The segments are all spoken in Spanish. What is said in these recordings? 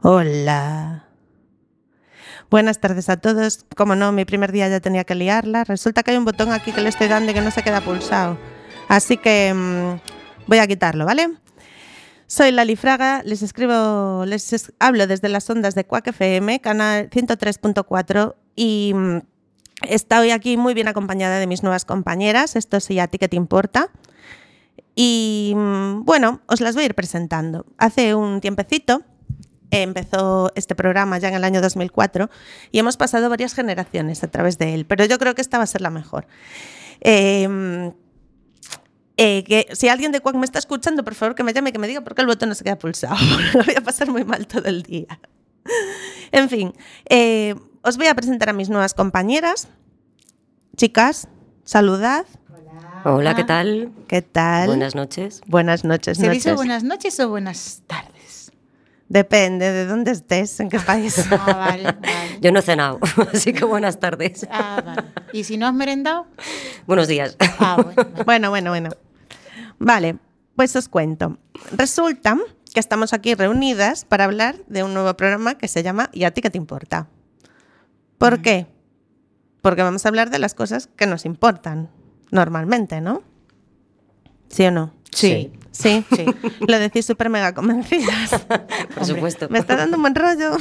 Hola. Buenas tardes a todos. Como no, mi primer día ya tenía que liarla. Resulta que hay un botón aquí que le estoy dando y que no se queda pulsado. Así que voy a quitarlo, ¿vale? Soy Lali Fraga, les hablo desde las ondas de Quack FM, canal 103.4 y estoy aquí muy bien acompañada de mis nuevas compañeras. Esto sí, ¿a ti qué te importa? Y bueno, os las voy a ir presentando. Hace un tiempecito empezó este programa ya en el año 2004 y hemos pasado varias generaciones a través de él, pero yo creo que esta va a ser la mejor. Que si alguien de Quack me está escuchando, por favor que me llame y que me diga por qué el botón no se queda pulsado. Lo voy a pasar muy mal todo el día. En fin, os voy a presentar a mis nuevas compañeras. Chicas, saludad. Hola, ¿qué tal? ¿Qué tal? Buenas noches. Buenas noches. ¿Se dice buenas noches o buenas tardes? Depende de dónde estés, en qué país. Vale. Yo no he cenado, así que buenas tardes. Vale. ¿Y si no has merendado? Buenos días. Bueno. Vale, pues os cuento. Resulta que estamos aquí reunidas para hablar de un nuevo programa que se llama ¿Y a ti qué te importa? ¿Por qué? Porque vamos a hablar de las cosas que nos importan normalmente, ¿no? ¿Sí o no? Sí. Lo decís súper mega convencidas. Por supuesto. Me está dando un buen rollo.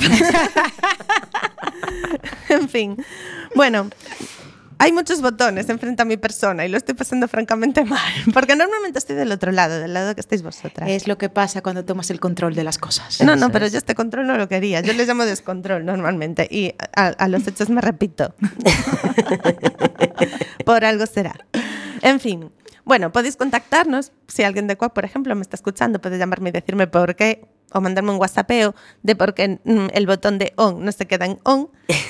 En fin. Bueno, hay muchos botones enfrente a mi persona y lo estoy pasando francamente mal. Porque normalmente estoy del otro lado, del lado que estáis vosotras. Es lo que pasa cuando tomas el control de las cosas. No, pero yo este control no lo quería. Yo le llamo descontrol normalmente y a los hechos me repito. Por algo será. En fin. Bueno, podéis contactarnos. Si alguien de Quack, por ejemplo, me está escuchando, puede llamarme y decirme por qué, o mandarme un WhatsAppeo de por qué el botón de on no se queda en on.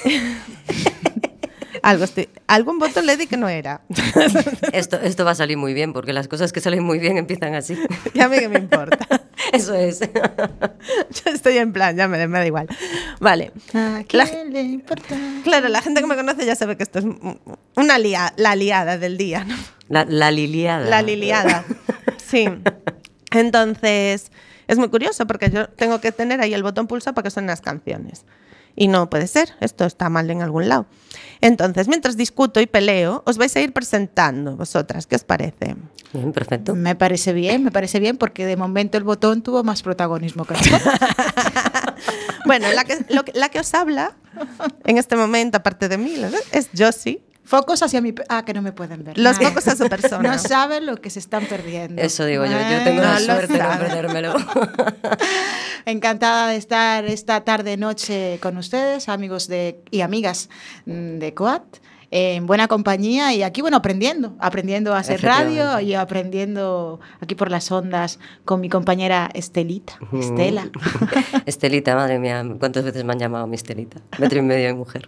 Algún botón le di que no era. Esto va a salir muy bien, porque las cosas que salen muy bien empiezan así. Y a mí que me importa. Eso es. Yo estoy en plan, ya me da igual. Vale. ¿A quién le importa? Claro, la gente que me conoce ya sabe que esto es la liada del día, ¿no? La liliada. La liliada, sí. Entonces, es muy curioso porque yo tengo que tener ahí el botón pulsado para que suenen las canciones. Y no puede ser, esto está mal en algún lado. Entonces, mientras discuto y peleo, os vais a ir presentando vosotras. ¿Qué os parece? Bien, perfecto. Me parece bien porque de momento el botón tuvo más protagonismo que nosotros. Bueno, la que os habla en este momento, aparte de mí, es Josie. Focos hacia mi... que no me pueden ver. Los focos a su persona. No saben lo que se están perdiendo. Eso digo yo tengo la suerte de no perdérmelo. Encantada de estar esta tarde-noche con ustedes, amigos y amigas de Quack, en buena compañía y aquí, bueno, aprendiendo a hacer radio y aprendiendo aquí por las ondas con mi compañera Estela. Estelita, madre mía, ¿cuántas veces me han llamado mi Estelita? 1,5 metros de mujer.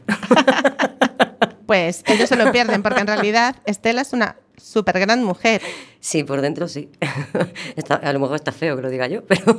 Pues ellos se lo pierden porque en realidad Estela es una súper gran mujer. Sí, por dentro sí. A lo mejor está feo que lo diga yo, pero...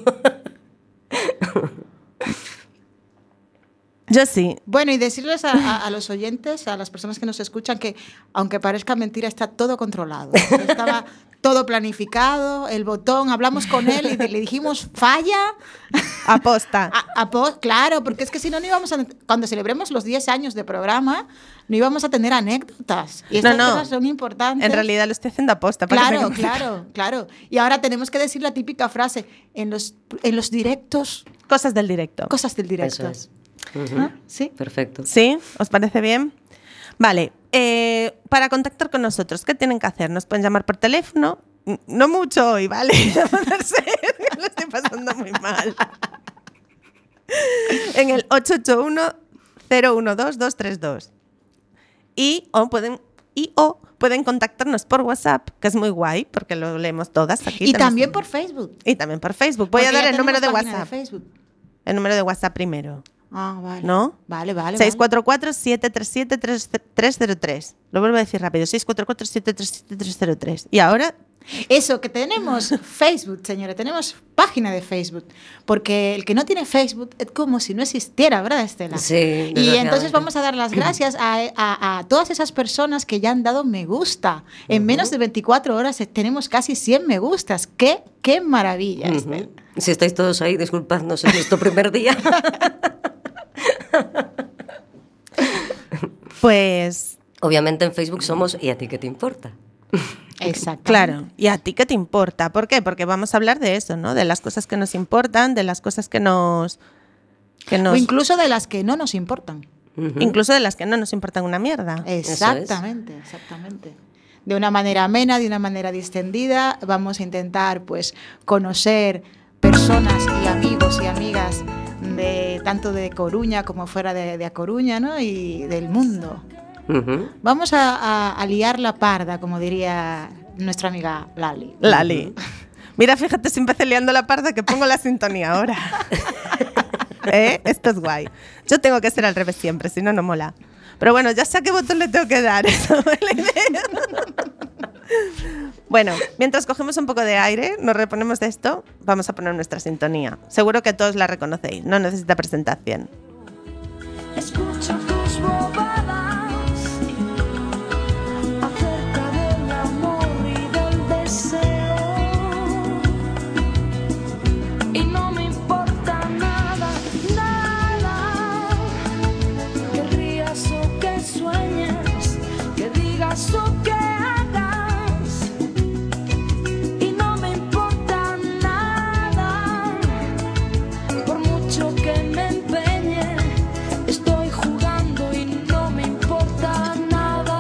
Yo sí. Bueno, y decirles a los oyentes, a las personas que nos escuchan, que aunque parezca mentira, está todo controlado. Estaba todo planificado, el botón, hablamos con él y le dijimos, falla. Aposta. Claro, porque es que si no íbamos a... Cuando celebremos los 10 años de programa, no íbamos a tener anécdotas. Y estas cosas son importantes. En realidad lo estoy haciendo aposta. Claro. Y ahora tenemos que decir la típica frase, en los directos... Cosas del directo. Eso es. ¿Sí? Perfecto. ¿Sí? ¿Os parece bien? Vale. Para contactar con nosotros, ¿qué tienen que hacer? Nos pueden llamar por teléfono. No mucho hoy, ¿vale? Lo estoy pasando muy mal. En el 881-012-232. O pueden contactarnos por WhatsApp, que es muy guay, porque lo leemos todas aquí. Y también por Facebook. Voy a dar el número de WhatsApp. El número de WhatsApp primero. Vale. ¿No? Vale. 644-737-303. Lo vuelvo a decir rápido. 644-737-303. Y ahora Eso, que tenemos Facebook, señores, tenemos página de Facebook, porque el que no tiene Facebook es como si no existiera, ¿verdad, Estela? Sí. Y entonces vamos a dar las gracias a todas esas personas que ya han dado me gusta. En menos de 24 horas tenemos casi 100 me gustas. ¡Qué maravilla, Estela! Si estáis todos ahí, disculpadnos, es nuestro primer día. Pues... Obviamente en Facebook somos ¿y a ti qué te importa? Exacto. Claro, ¿y a ti qué te importa? ¿Por qué? Porque vamos a hablar de eso, ¿no? De las cosas que nos importan, de las cosas que nos... O incluso de las que no nos importan. Incluso de las que no nos importan una mierda. Exactamente, exactamente. De una manera amena, de una manera distendida, vamos a intentar pues conocer personas y amigos y amigas de tanto de Coruña como fuera de A Coruña, ¿no? Y del mundo. Vamos a liar la parda, como diría nuestra amiga Lali. Lali. Mira, fíjate, si empecé liando la parda que pongo la sintonía ahora. Esto es guay. Yo tengo que ser al revés siempre, si no, no mola. Pero bueno, ya sé a qué botón le tengo que dar. Eso es la idea. Bueno, mientras cogemos un poco de aire, nos reponemos de esto, vamos a poner nuestra sintonía. Seguro que todos la reconocéis, no necesita presentación. Escucha tus bobadas acerca del amor y del deseo, y no me importa nada, nada, que rías o que sueñes, que digas o que hagas, y no me importa nada, por mucho que me empeñe. Estoy jugando y no me importa nada.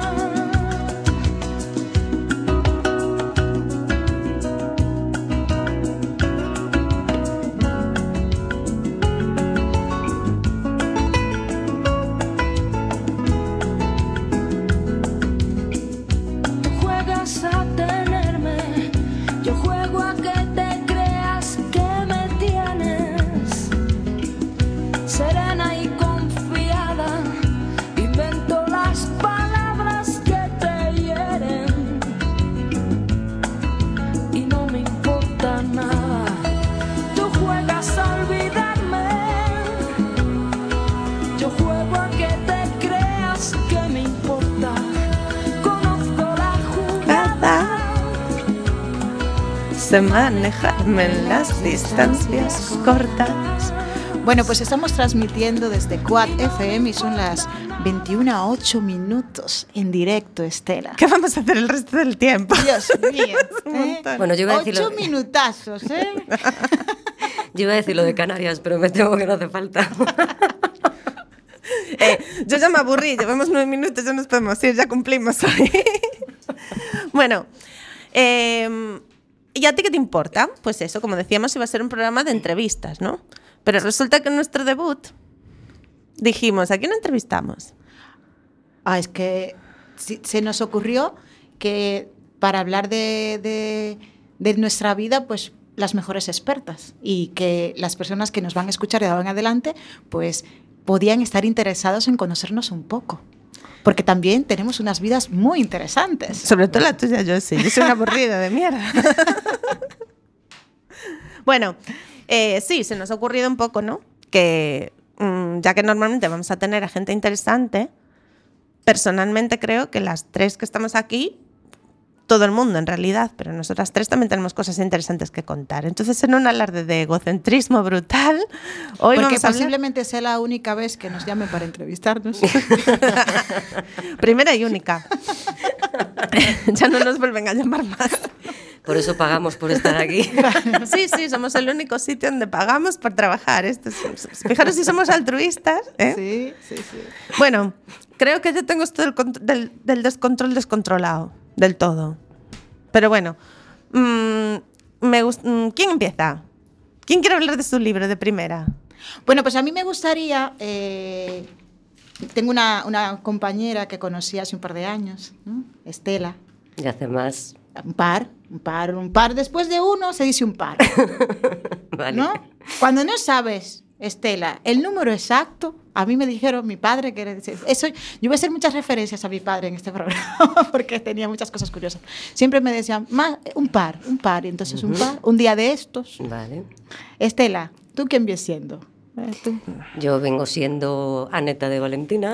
Tú juegas a tenerme, yo juego a que te creas que me tienes. Serena y confiada, invento las palabras que te hieren, y no me importa nada. Tú juegas a olvidarme, yo juego a que te creas que me importa. Conozco la jugada, Sé manejarme en las distancias cortas. Bueno, pues estamos transmitiendo desde Quad FM y son las 21:08 minutos en directo, Estela. ¿Qué vamos a hacer el resto del tiempo? Dios mío. Un montón. Bueno, yo iba a decir 8 minutazos, ¿eh? Yo iba a decir lo de Canarias, pero me temo que no hace falta. Yo ya me aburrí, llevamos 9 minutos, ya nos podemos ir, ya cumplimos hoy. Bueno, ¿y a ti qué te importa? Pues eso, como decíamos, iba a ser un programa de entrevistas, ¿no? Pero resulta que en nuestro debut dijimos, ¿a quién entrevistamos? Es que se nos ocurrió que para hablar de nuestra vida, pues las mejores expertas, y que las personas que nos van a escuchar de ahora en adelante, pues podían estar interesados en conocernos un poco. Porque también tenemos unas vidas muy interesantes. Sobre todo la tuya, yo sí. Yo soy una aburrida de mierda. Bueno, sí, se nos ha ocurrido un poco, ¿no? Que ya que normalmente vamos a tener a gente interesante, personalmente creo que las tres que estamos aquí, todo el mundo en realidad, pero nosotras tres también tenemos cosas interesantes que contar. Entonces, en un alarde de egocentrismo brutal, hoy porque vamos a posiblemente sea la única vez que nos llamen para entrevistarnos. Primera y única. Ya no nos vuelven a llamar más. Por eso pagamos por estar aquí. Sí, sí, somos el único sitio donde pagamos por trabajar. Fijaros si somos altruistas, ¿eh? Sí. Bueno, creo que yo tengo esto del descontrol descontrolado, del todo. Pero bueno, ¿quién empieza? ¿Quién quiere hablar de su libro de primera? Bueno, pues a mí me gustaría... tengo una compañera que conocí hace un par de años, ¿no? Estela. Y hace más. Un par. Después de uno se dice un par. Vale. ¿No? Cuando no sabes Estela, el número exacto, a mí me dijeron mi padre que eso, yo voy a hacer muchas referencias a mi padre en este programa porque tenía muchas cosas curiosas. Siempre me decían, un par, y entonces un par, un día de estos. Vale. Estela, ¿tú quién vienes siendo? ¿Tú? Yo vengo siendo a neta de Valentina,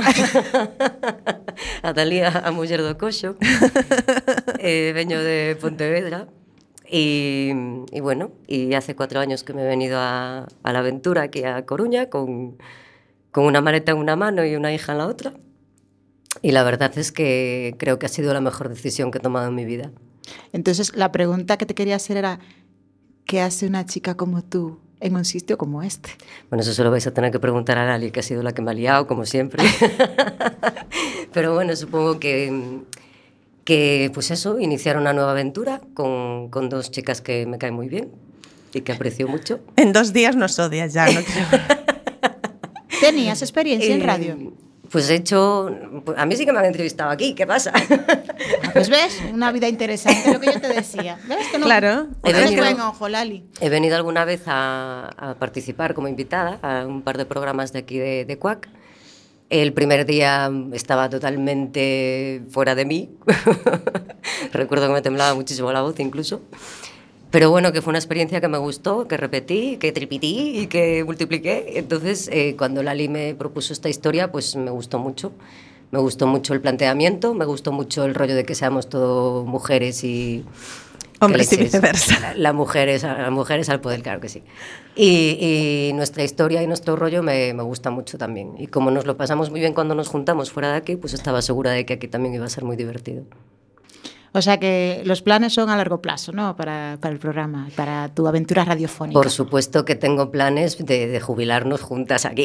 a Talía, a muller do Coxo, veño de Pontevedra. Y bueno, y hace 4 años que me he venido a la aventura aquí a Coruña con una maleta en una mano y una hija en la otra. Y la verdad es que creo que ha sido la mejor decisión que he tomado en mi vida. Entonces, la pregunta que te quería hacer era, ¿qué hace una chica como tú en un sitio como este? Bueno, eso se lo vais a tener que preguntar a Lali, que ha sido la que me ha liado, como siempre. Pero bueno, supongo que pues eso, iniciar una nueva aventura con 2 chicas que me caen muy bien y que aprecio mucho. En 2 días nos odias ya, no creo. ¿Tenías experiencia en radio? Pues he hecho... A mí sí que me han entrevistado aquí, ¿qué pasa? Pues ves, una vida interesante, lo que yo te decía. ¿Ves que no? Claro. Tienes buen ojo, Lali. He venido alguna vez a participar como invitada a un par de programas de aquí de CUAC. El primer día estaba totalmente fuera de mí. Recuerdo que me temblaba muchísimo la voz incluso. Pero bueno, que fue una experiencia que me gustó, que repetí, que tripití y que multipliqué. Entonces, cuando Lali me propuso esta historia, pues me gustó mucho. Me gustó mucho el planteamiento, me gustó mucho el rollo de que seamos todo mujeres y... Hombres y viceversa. Las mujeres al poder, claro que sí. Y nuestra historia y nuestro rollo me gusta mucho también. Y como nos lo pasamos muy bien cuando nos juntamos fuera de aquí, pues estaba segura de que aquí también iba a ser muy divertido. O sea que los planes son a largo plazo, ¿no? Para el programa, para tu aventura radiofónica. Por supuesto que tengo planes de jubilarnos juntas aquí.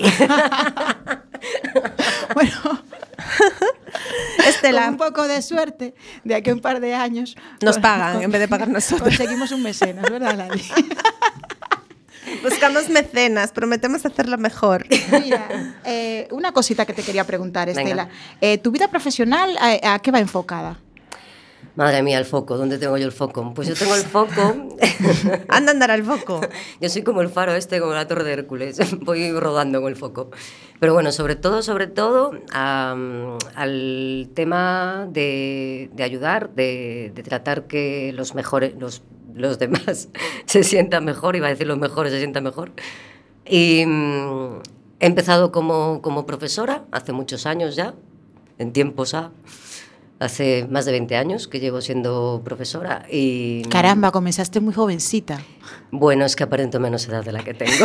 Bueno... Estela, con un poco de suerte, de aquí a un par de años... nos pagan en vez de pagar nosotros. Conseguimos un mecenas, ¿verdad, Lali? Buscamos mecenas, prometemos hacerlo mejor. Mira, una cosita que te quería preguntar, Estela. ¿Tu vida profesional a qué va enfocada? Madre mía, el foco. ¿Dónde tengo yo el foco? Pues yo tengo el foco... Anda a andar al foco. Yo soy como el faro como la Torre de Hércules. Voy rodando con el foco. Pero bueno, sobre todo, al tema de ayudar, de tratar que los mejores, los demás se sientan mejor, iba a decir los mejores se sientan mejor. Y he empezado como profesora hace muchos años ya, en tiempos hace más de 20 años que llevo siendo profesora y... Caramba, comenzaste muy jovencita. Bueno, es que aparento menos edad de la que tengo.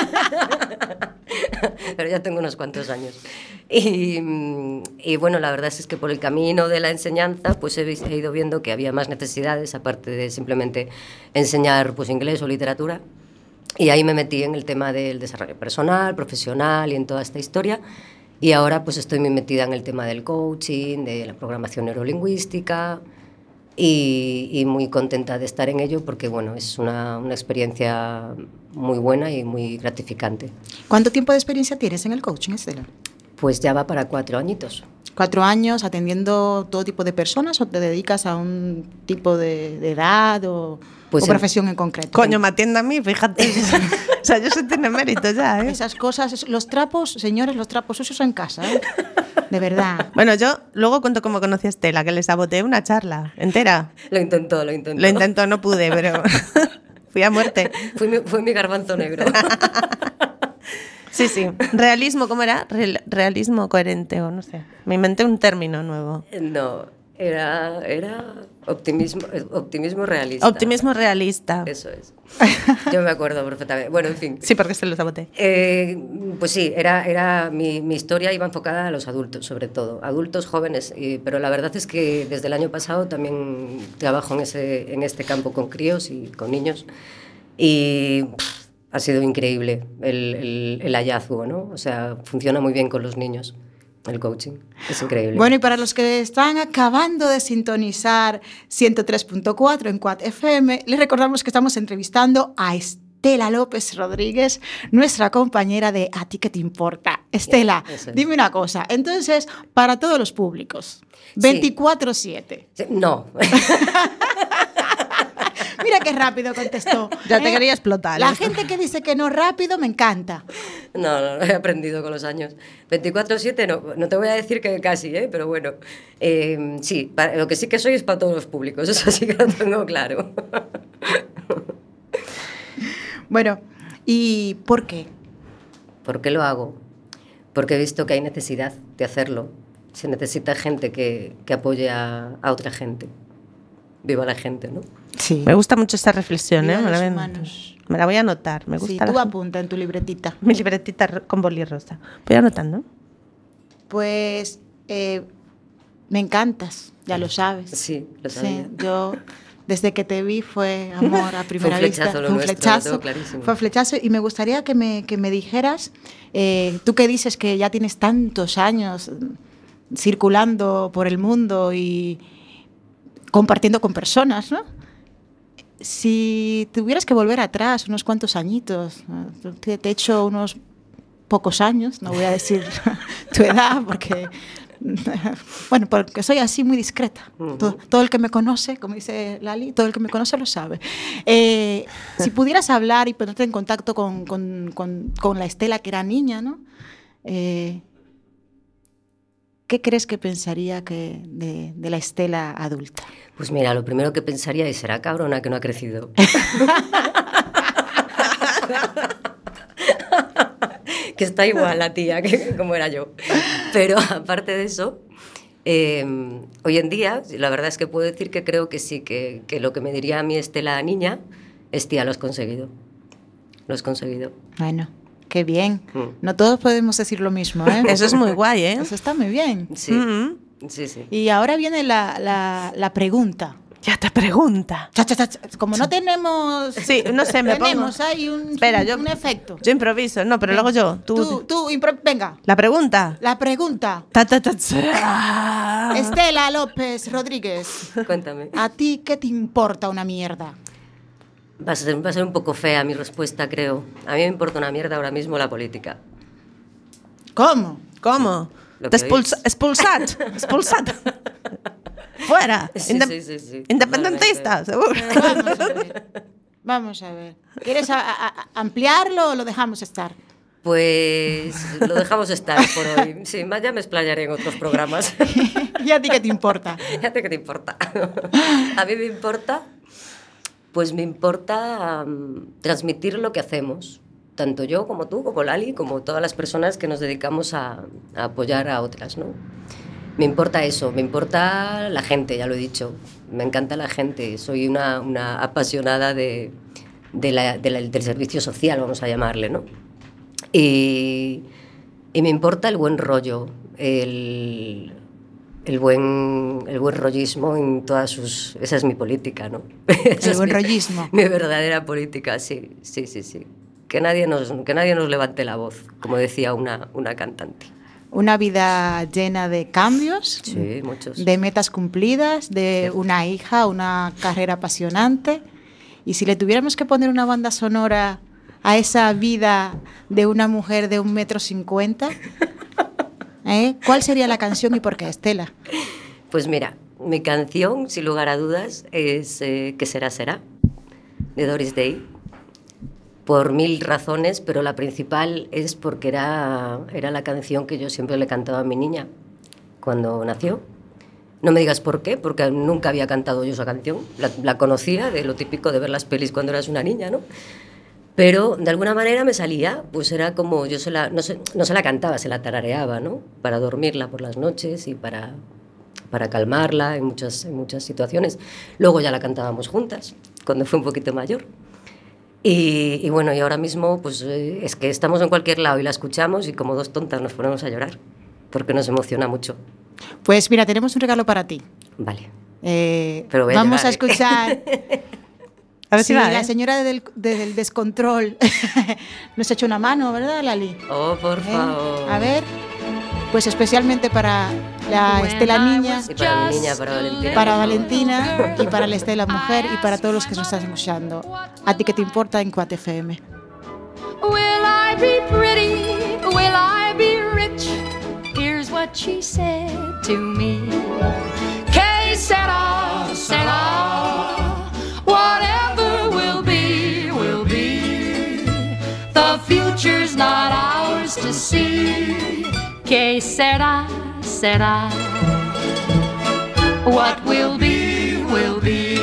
Pero ya tengo unos cuantos años. Y bueno, la verdad es que por el camino de la enseñanza pues he ido viendo que había más necesidades, aparte de simplemente enseñar pues, inglés o literatura. Y ahí me metí en el tema del desarrollo personal, profesional y en toda esta historia. Y ahora pues estoy muy metida en el tema del coaching, de la programación neurolingüística y muy contenta de estar en ello porque bueno, es una experiencia muy buena y muy gratificante. ¿Cuánto tiempo de experiencia tienes en el coaching, Estela? Pues ya va para 4 añitos. 4 años atendiendo todo tipo de personas o te dedicas a un tipo de edad o profesión en concreto? Coño, me atiende a mí, fíjate. O sea, yo se tiene mérito ya, ¿eh? Esas cosas, los trapos, señores, los trapos sucios en casa, ¿eh? De verdad. Bueno, yo luego cuento cómo conocí a Estela, que le saboteé una charla entera. Lo intentó. Lo intentó, no pude, pero fui a muerte. Fue mi garbanzo negro. Sí. Realismo, ¿cómo era? Realismo coherente o no sé. Me inventé un término nuevo. No, era optimismo realista. Optimismo realista. Eso es. Yo me acuerdo perfectamente. Bueno, en fin. Sí, porque se lo saboteé. Pues sí, era mi historia iba enfocada a los adultos, sobre todo. Adultos, jóvenes. Pero la verdad es que desde el año pasado también trabajo en este campo con críos y con niños. Y... ha sido increíble el hallazgo, ¿no? O sea, funciona muy bien con los niños, el coaching. Es increíble. Bueno, y para los que están acabando de sintonizar 103.4 en CUAC FM, les recordamos que estamos entrevistando a Estela López Rodríguez, nuestra compañera de A ti qué te importa. Estela, dime una cosa. Entonces, para todos los públicos, 24/7. Sí. No. Mira qué rápido contestó. Ya te quería explotar. La esto. gente que dice que no rápido me encanta. No, he aprendido con los años. 24/7 no te voy a decir que casi, pero bueno. Sí, lo que sí que soy es para todos los públicos, eso sí que lo tengo claro. Bueno, ¿y por qué? ¿Por qué lo hago? Porque he visto que hay necesidad de hacerlo. Se necesita gente que apoye a otra gente. Viva la gente, ¿no? Sí. Me gusta mucho esta reflexión, Viva ¿eh? los humanos. Me la voy a anotar. Me Sí, gusta tú apunta en tu libretita. mi libretita con boli rosa. Voy anotando. Pues me encantas, ya lo sabes. Sí, lo sabía. Sí, yo desde que te vi fue amor a primera Fue un vista. flechazo lo Fue un nuestro, flechazo. lo tengo clarísimo. Fue flechazo y me gustaría que me dijeras, tú que dices que ya tienes tantos años circulando por el mundo y compartiendo con personas, ¿no? Si tuvieras que volver atrás unos cuantos añitos, te he hecho unos pocos años, no voy a decir tu edad porque, bueno, porque soy así muy discreta. Todo el que me conoce, como dice Lali, todo el que me conoce lo sabe. Si pudieras hablar y ponerte en contacto con la Estela que era niña, ¿no? ¿Qué crees que pensaría de la Estela adulta? Pues mira, lo primero que pensaría es, será cabrona que no ha crecido. Que está igual la tía que como era yo. Pero aparte de eso, hoy en día, la verdad es que puedo decir que creo que sí, que lo que me diría a mi Estela niña es, tía, lo has conseguido. Lo has conseguido. Bueno, qué bien. No todos podemos decir lo mismo, ¿eh? Eso es muy guay, ¿eh? Eso está muy bien. Sí, sí, sí. Y ahora viene la pregunta. Ya te pregunta. Cha, cha, cha, cha. Como no tenemos... Sí, no sé, me tenemos pongo. ahí un efecto. Yo improviso, no, pero luego yo. Venga, La pregunta. la pregunta. Ta, ta, ta, ta. Estela López Rodríguez, Cuéntame. ¿a ti qué te importa una mierda? Va a ser un poco fea mi respuesta, creo. A mí me importa una mierda ahora mismo la política. ¿Cómo? ¿Cómo? Lo Te que oís. expulsat. Fuera. Sí, sí. Independentista, seguro. Vamos a ver. ¿Quieres ampliarlo o lo dejamos estar? Pues lo dejamos estar por hoy. Sí, más ya me explayaré en otros programas. ¿Y a ti qué te importa? Fíjate qué te importa. A mí me importa, pues me importa transmitir lo que hacemos. Tanto yo como tú, como Lali, como todas las personas que nos dedicamos a apoyar a otras, ¿no? Me importa eso, me importa la gente, ya lo he dicho. Me encanta la gente, soy una apasionada del servicio social, vamos a llamarle, ¿no? Y me importa el buen rollo, el buen rollismo en todas sus... Esa es mi política, ¿no? El buen rollismo. Mi verdadera política, sí. Que nadie nos levante la voz, como decía una cantante. Una vida llena de cambios, Sí, muchos. de metas cumplidas, de Cierto. una hija, una carrera apasionante. Y si le tuviéramos que poner una banda sonora a esa vida de una mujer de 1,50 m, ¿cuál sería la canción y por qué, Estela? Pues mira, mi canción, sin lugar a dudas, es ¿Qué será, será?, de Doris Day. Por 1000 razones, pero la principal es porque era la canción que yo siempre le cantaba a mi niña cuando nació. No me digas por qué, porque nunca había cantado yo esa canción. La conocía de lo típico de ver las pelis cuando eras una niña, ¿no? Pero de alguna manera me salía, pues era como yo no se la cantaba, se la tarareaba, ¿no? Para dormirla por las noches y para calmarla en muchas situaciones. Luego ya la cantábamos juntas, cuando fue un poquito mayor. Y bueno, y ahora mismo pues es que estamos en cualquier lado y la escuchamos y como dos tontas nos ponemos a llorar, porque nos emociona mucho. Pues mira, tenemos un regalo para ti. Vale. Pero vamos a escuchar... A ver si va, la señora del descontrol nos ha hecho una mano, ¿verdad, Lali? Oh, por favor. A ver, pues especialmente para la Estela niña, Y para mi niña, para Valentina. para Valentina y para la Estela mujer y para todos los que nos están escuchando. ¿A ti qué te importa en Cuat FM? Will I be pretty? Will I be rich? Here's what she said to me. Que será, será, whatever future's not ours to see. Que será, será. What will be, will be.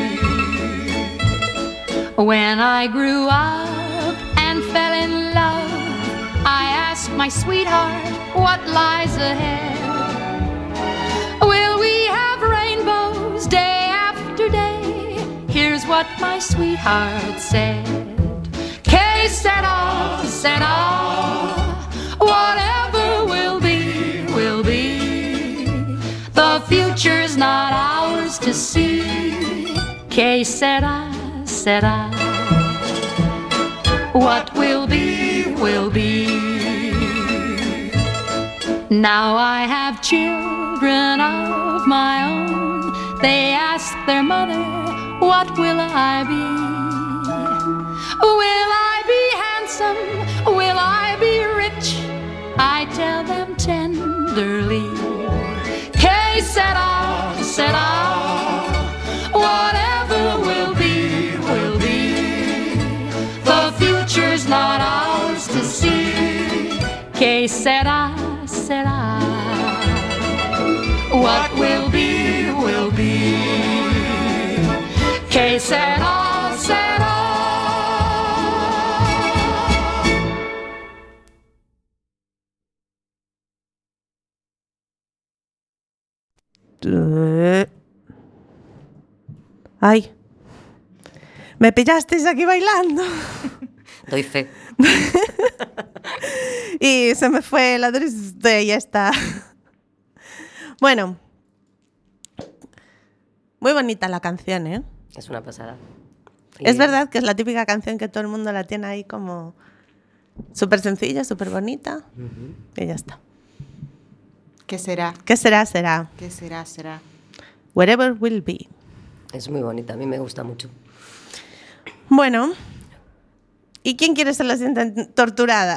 When I grew up and fell in love, I asked my sweetheart what lies ahead. Will we have rainbows day after day? Here's what my sweetheart said. Que será, será. Whatever will be, will be. The future's not ours to see. Que será, será. What will be, will be. Now I have children of my own. They ask their mother, what will I be? Will I be handsome? Will I be rich? I tell them tenderly. Que será, será. Whatever will be, will be. The future's not ours to see. Que será, será. What will be, will be. Que será, será. Ay, me pillasteis aquí bailando. Doy fe. Y se me fue la triste y ya está. Bueno, muy bonita la canción, ¿eh? Es una pasada. Es verdad que es la típica canción que todo el mundo la tiene ahí como súper sencilla, súper bonita. Y ya está. ¿Qué será? ¿Qué será? Será. ¿Qué será? Será. Whatever will be. Es muy bonita, a mí me gusta mucho. Bueno, ¿y quién quiere ser la siguiente torturada?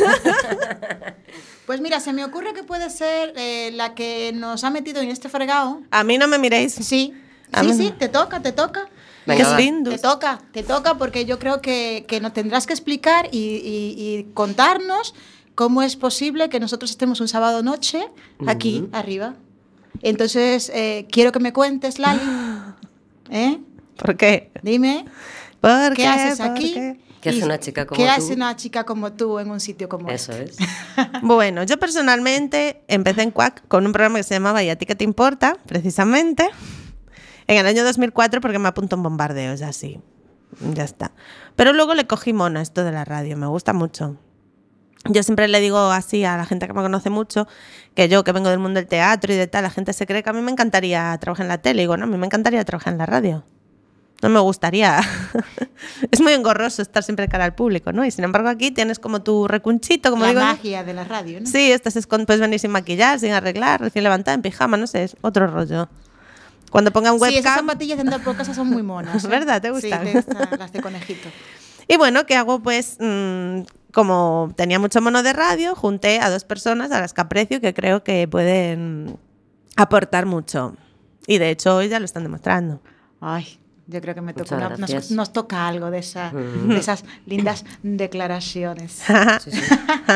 Pues mira, se me ocurre que puede ser la que nos ha metido en este fregado. A mí no me miréis. Sí, A mí sí, no. te toca, te toca. Venga, Qué va. lindos. Te toca porque yo creo que nos tendrás que explicar y contarnos cómo es posible que nosotros estemos un sábado noche aquí arriba. Entonces, quiero que me cuentes, Lali. ¿Eh? ¿Por qué? Dime, ¿Por ¿qué haces ¿Por aquí? qué? ¿Qué hace Y una chica como ¿Qué tú? hace una chica como tú en un sitio como Eso este? es. Bueno, yo personalmente empecé en Quack con un programa que se llamaba ¿Y a ti qué te importa? Precisamente. En el año 2004 porque me apuntó un bombardeo, ya sí. Ya está. Pero luego le cogí mono a esto de la radio, me gusta mucho. Yo siempre le digo así a la gente que me conoce mucho, que yo que vengo del mundo del teatro y de tal, la gente se cree que a mí me encantaría trabajar en la tele. Y digo, no, a mí me encantaría trabajar en la radio. No me gustaría. Es muy engorroso estar siempre de cara al público, ¿no? Y sin embargo aquí tienes como tu recunchito, como La digo yo. magia de la radio, ¿no? Sí, puedes venir sin maquillar, sin arreglar, recién levantada, en pijama, no sé, es otro rollo. Cuando ponga un Sí, esas webcam... zapatillas de andar por casa son muy monas. ¿eh? ¿Verdad? ¿Te gustan? Sí, las de conejito. Y bueno, ¿qué hago? Pues como tenía mucho mono de radio, junté a 2 personas a las que aprecio y que creo que pueden aportar mucho. Y de hecho hoy ya lo están demostrando. Ay, yo creo que Muchas gracias. nos toca algo de esas lindas declaraciones. Sí, sí.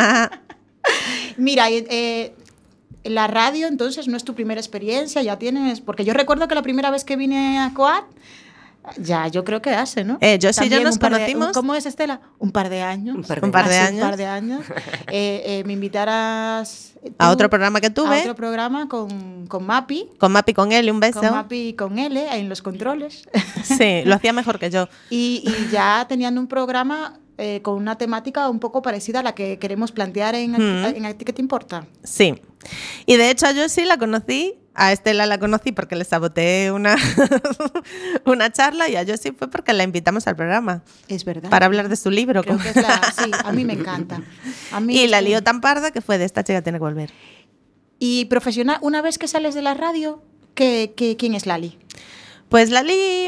Mira, la radio entonces no es tu primera experiencia, ya tienes... Porque yo recuerdo que la primera vez que vine a Coat, ya yo creo que hace, ¿no? Yo sí, ya También nos un par de- conocimos. ¿Cómo es, Estela? Un par de años. Un par de Un par de Hace años. Un par de años. Me invitaras... A tú otro programa que tuve. A otro programa con Mapi. Con Mapi, con él, un beso. Con Mapi y con L en los controles. Sí, lo hacía mejor que yo. y ya tenían un programa con una temática un poco parecida a la que queremos plantear en ¿A ti qué te importa? Sí. Y de hecho a Josie la conocí, a Estela la conocí porque le saboteé una charla y a Josie fue porque la invitamos al programa Es verdad. para hablar de su libro. Creo que es sí, a mí me encanta. A mí Y la es que- lió tan parda que fue de esta chica tiene que volver. Y profesional, una vez que sales de la radio, ¿quién es Lali? Pues Lali...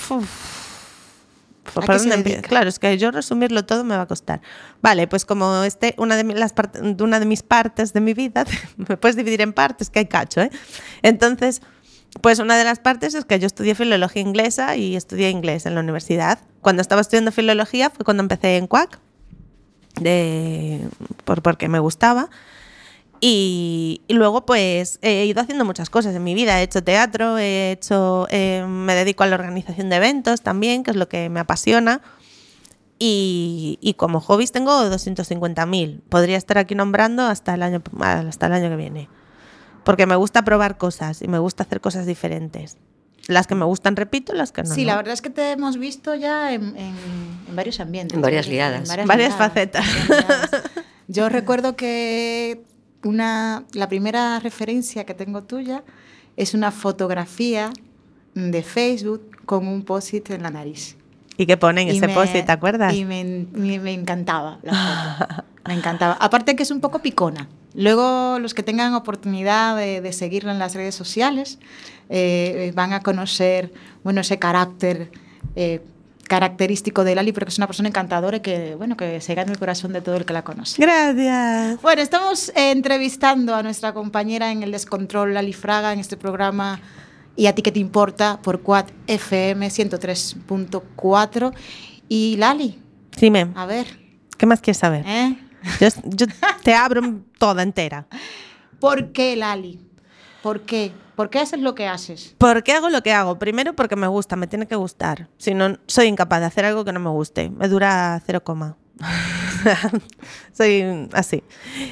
¿A ¿por qué se dónde dedica? empiezo? Claro, es que yo resumirlo todo me va a costar. Vale, pues como una de mis partes de mi vida, me puedes dividir en partes, que hay cacho, ¿eh? Entonces, pues una de las partes es que yo estudié filología inglesa y estudié inglés en la universidad. Cuando estaba estudiando filología fue cuando empecé en Quack. porque me gustaba. Y luego pues he ido haciendo muchas cosas en mi vida. He hecho teatro, me dedico a la organización de eventos también, que es lo que me apasiona. Y como hobbies tengo 250.000. Podría estar aquí nombrando hasta el año que viene. Porque me gusta probar cosas y me gusta hacer cosas diferentes. Las que me gustan repito, las que no. Sí, no. la verdad es que te hemos visto ya en varios ambientes. En varias liadas. Varias facetas. Yo recuerdo que la primera referencia que tengo tuya es una fotografía de Facebook con un post-it en la nariz. ¿Y qué ponen ese post-it, te acuerdas? Y me encantaba la foto. Me encantaba. Aparte que es un poco picona. Luego los que tengan oportunidad de seguirla en las redes sociales van a conocer ese carácter característico de Lali, porque es una persona encantadora y que se gana el corazón de todo el que la conoce. Gracias. Bueno, estamos entrevistando a nuestra compañera en el Descontrol, Lali Fraga, en este programa ¿Y a ti qué te importa? Por Quad FM 103.4. Y Lali, dime, a ver, ¿qué más quieres saber? Yo te abro toda entera. ¿Por qué, Lali? ¿Por qué? ¿Por qué haces lo que haces? ¿Por qué hago lo que hago? Primero porque me gusta, me tiene que gustar. Si no, soy incapaz de hacer algo que no me guste. Me dura 0, soy así.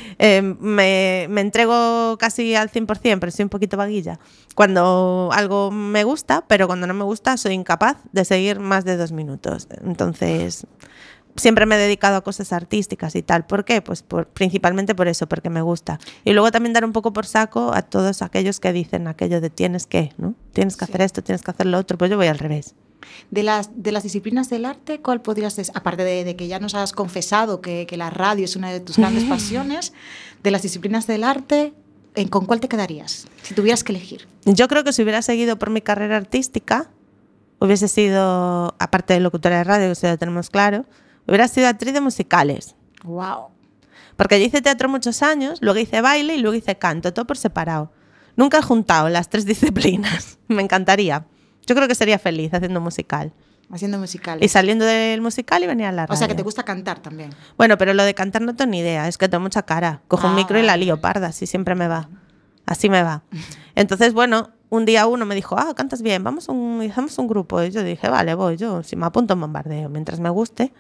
Me entrego casi al 100%, pero soy un poquito vaguilla. Cuando algo me gusta, pero cuando no me gusta, soy incapaz de seguir más de 2 minutos. Entonces, siempre me he dedicado a cosas artísticas y tal. ¿Por qué? Pues principalmente por eso, porque me gusta. Y luego también dar un poco por saco a todos aquellos que dicen aquello de tienes que, ¿no? Tienes que hacer esto, tienes que hacer lo otro. Pues yo voy al revés. De las disciplinas del arte, ¿cuál podrías decir? Aparte de que ya nos has confesado que la radio es una de tus grandes pasiones, de las disciplinas del arte, ¿con cuál te quedarías? Si tuvieras que elegir. Yo creo que si hubiera seguido por mi carrera artística, hubiese sido, aparte de locutora de radio, que eso ya lo tenemos claro, hubiera sido actriz de musicales. ¡Wow! Porque yo hice teatro muchos años, luego hice baile y luego hice canto, todo por separado. Nunca he juntado las 3 disciplinas. Me encantaría. Yo creo que sería feliz haciendo musical. Haciendo musicales. Y saliendo del musical y venía a la radio. O sea, que te gusta cantar también. Bueno, pero lo de cantar no tengo ni idea. Es que tengo mucha cara. Cojo un micro y la lío parda. Así siempre me va. Así me va. Entonces, bueno, un día uno me dijo, cantas bien, hacemos un grupo. Y yo dije, vale, voy. Yo si me apunto en bombardeo mientras me guste.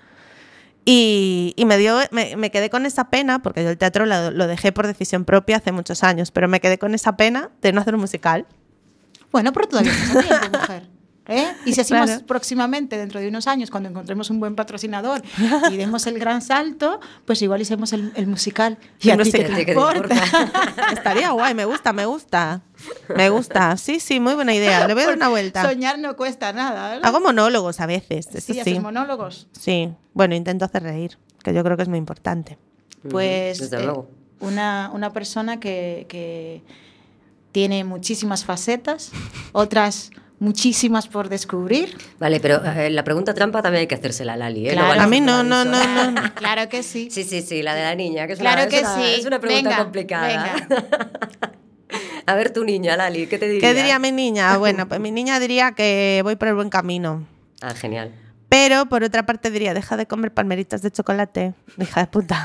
Y me quedé con esa pena, porque yo el teatro lo dejé por decisión propia hace muchos años, pero me quedé con esa pena de no hacer un musical. Bueno, pero todavía estás a tiempo, mujer. Y si hacemos Claro. próximamente, dentro de unos años, cuando encontremos un buen patrocinador y demos el gran salto, pues igual hicimos el musical. ¿Y a ti qué te importa? Estaría guay, me gusta. Me gusta. Sí, muy buena idea. Le voy a dar una vuelta. Soñar no cuesta nada, ¿verdad? Hago monólogos a veces, eso Sí, sí. haces monólogos. Sí, bueno, intento hacer reír, que yo creo que es muy importante. Pues Desde luego. una persona que tiene muchísimas facetas, otras muchísimas por descubrir. Vale, pero la pregunta trampa también hay que hacérsela a Lali, ¿eh? Claro. vale A mí hacer no, una no, aviso. no. Claro que sí. Sí, la de la niña, que es, Claro una, que es, una, sí. es una pregunta Venga, complicada. A ver tu niña, Lali, ¿qué te diría? ¿Qué diría mi niña? Bueno, pues mi niña diría que voy por el buen camino. Ah, genial. Pero por otra parte diría, deja de comer palmeritas de chocolate, hija de puta.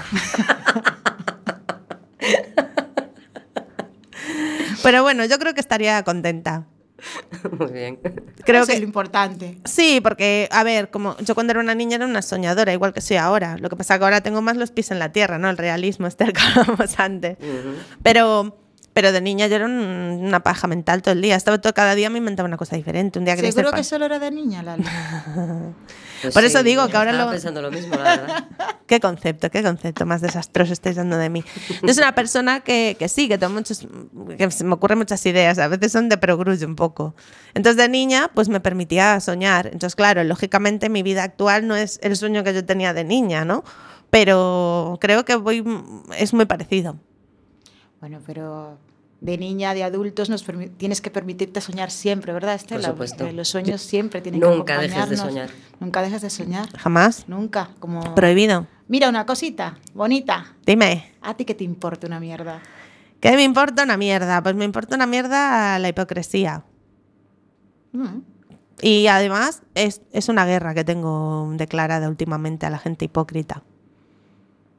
Pero bueno, yo creo que estaría contenta. Muy bien. Creo Eso es que lo importante. sí, porque, a ver, como yo cuando era una niña era una soñadora, igual que soy ahora. Lo que pasa es que ahora tengo más los pies en la tierra, ¿no? El realismo este que hablábamos antes. Pero de niña yo era una paja mental todo el día. Cada día me inventaba una cosa diferente. Un día quería Seguro ser que solo era de niña, Lali. Pues Por eso digo que ahora estaba lo- pensando lo mismo, la verdad. qué concepto más desastroso estáis dando de mí. Yo soy una persona que sí, que tengo que se me ocurren muchas ideas, a veces son de perogrullo un poco. Entonces de niña pues me permitía soñar. Entonces claro, lógicamente mi vida actual no es el sueño que yo tenía de niña, ¿no? Pero creo que es muy parecido. Bueno, pero de niña, de adultos, tienes que permitirte soñar siempre, ¿verdad, Estela? Por supuesto. Porque los sueños siempre tienen que Nunca dejes de acompañarnos. soñar. Nunca dejes de soñar. Jamás. Nunca. Como... Prohibido. Mira, una cosita bonita. Dime, ¿A ti qué te importa una mierda? ¿qué me importa una mierda? Pues me importa una mierda la hipocresía. Mm. Y además es una guerra que tengo declarada últimamente a la gente hipócrita.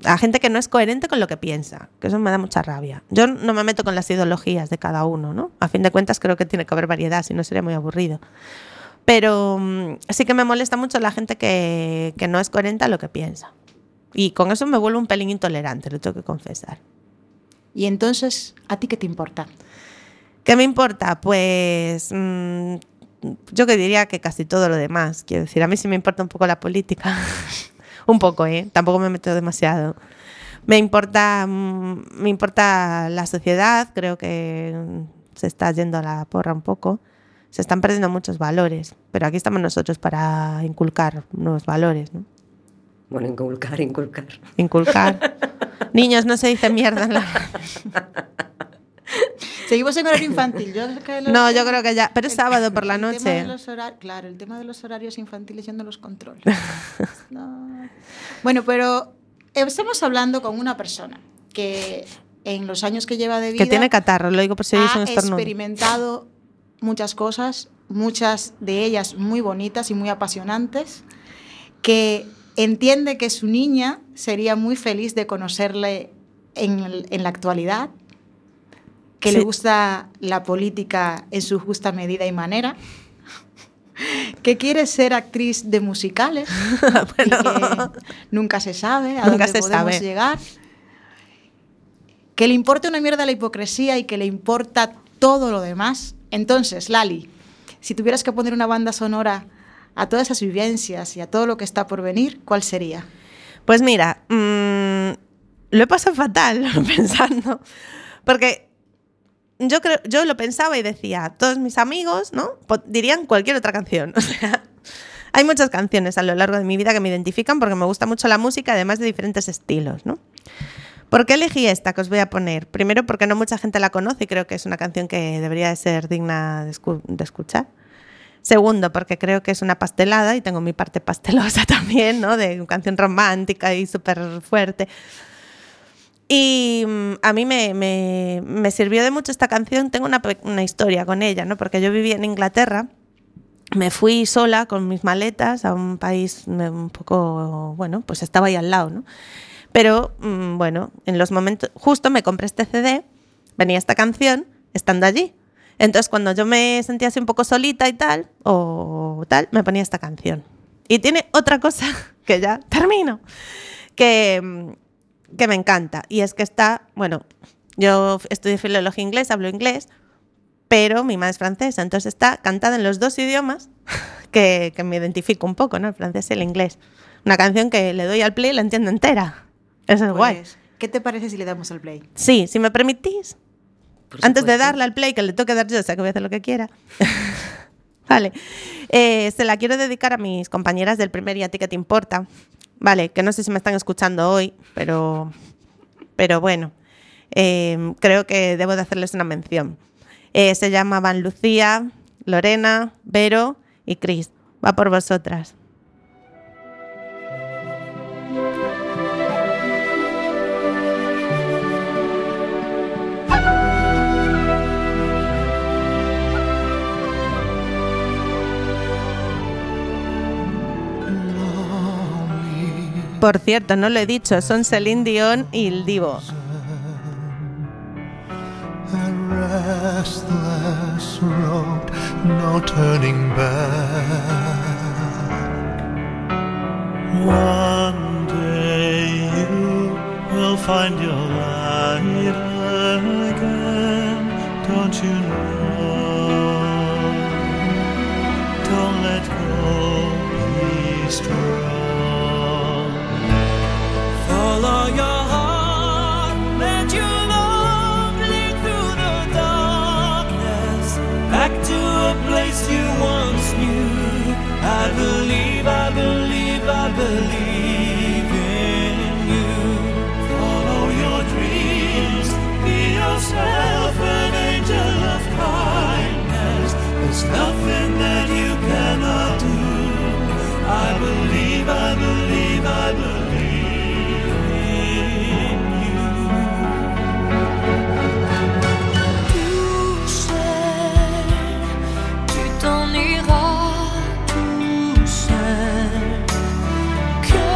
a gente que no es coherente con lo que piensa, que eso me da mucha rabia. Yo no me meto con las ideologías de cada uno, ¿no? A fin de cuentas creo que tiene que haber variedad, si no sería muy aburrido. Pero sí que me molesta mucho la gente que no es coherente a lo que piensa. Y con eso me vuelvo un pelín intolerante, lo tengo que confesar. Y entonces, ¿a ti qué te importa? ¿Qué me importa? Pues yo que diría que casi todo lo demás. Quiero decir, a mí sí me importa un poco la política. Un poco, tampoco me meto demasiado. Me importa la sociedad, creo que se está yendo a la porra un poco. Se están perdiendo muchos valores, pero aquí estamos nosotros para inculcar nuevos valores, ¿no? Bueno, inculcar. Inculcar. Niños, no se dice mierda en la... Seguimos en horario infantil. No, yo creo que ya, pero es sábado por la noche. Claro, el tema de los horarios infantiles yo no los controlo. No. Bueno, pero estamos hablando con una persona que en los años que lleva de vida... Que tiene catarro, lo digo por si oís un estornudo. Ha experimentado muchas cosas, muchas de ellas muy bonitas y muy apasionantes, que entiende que su niña sería muy feliz de conocerle en la actualidad, que le gusta la política en su justa medida y manera, que quiere ser actriz de musicales bueno, y que nunca se sabe a dónde podemos llegar, que le importa una mierda la hipocresía y que le importa todo lo demás. Entonces, Lali, si tuvieras que poner una banda sonora a todas esas vivencias y a todo lo que está por venir, ¿cuál sería? Pues mira, lo he pasado fatal pensando, porque yo lo pensaba y decía, todos mis amigos, ¿no?, dirían cualquier otra canción. O sea, hay muchas canciones a lo largo de mi vida que me identifican porque me gusta mucho la música, además de diferentes estilos, ¿no? ¿Por qué elegí esta que os voy a poner? Primero, porque no mucha gente la conoce y creo que es una canción que debería de ser digna de escuchar. Segundo, porque creo que es una pastelada y tengo mi parte pastelosa también, ¿no?, de canción romántica y súper fuerte. Y a mí me sirvió de mucho esta canción. Tengo una historia con ella, ¿no?, porque yo vivía en Inglaterra. Me fui sola con mis maletas a un país un poco, bueno, pues estaba ahí al lado, ¿no? Pero, bueno, en los momentos... Justo me compré este CD, venía esta canción, estando allí. Entonces, cuando yo me sentía así un poco solita y tal, me ponía esta canción. Y tiene otra cosa, que ya termino, que me encanta. Y es que está... Bueno, yo estudié filología inglesa, hablo inglés, pero mi madre es francesa. Entonces está cantada en los dos idiomas que me identifico un poco, ¿no?, el francés y el inglés. Una canción que le doy al play y la entiendo entera. Eso es guay. ¿Qué te parece si le damos al play? Sí, si me permitís. Antes de darle al play, que le toque dar yo, o sea que voy a hacer lo que quiera. Vale. Se la quiero dedicar a mis compañeras del primer ¿Y a ti qué te importa? Vale, que no sé si me están escuchando hoy, pero bueno, creo que debo de hacerles una mención. Se llamaban Lucía, Lorena, Vero y Cris. Va por vosotras. Por cierto, no lo he dicho, son Celine Dion y el Divo. A restless road, no turning back. One day you will find your light again, don't you know? Don't let go, be strong. Follow your heart, let your love lead through the darkness, back to a place you once knew. I believe, I believe, I believe in you. Follow your dreams, be yourself, an angel of kindness. There's nothing that you cannot do. I believe, I believe, I believe. T'en iras tout seul, que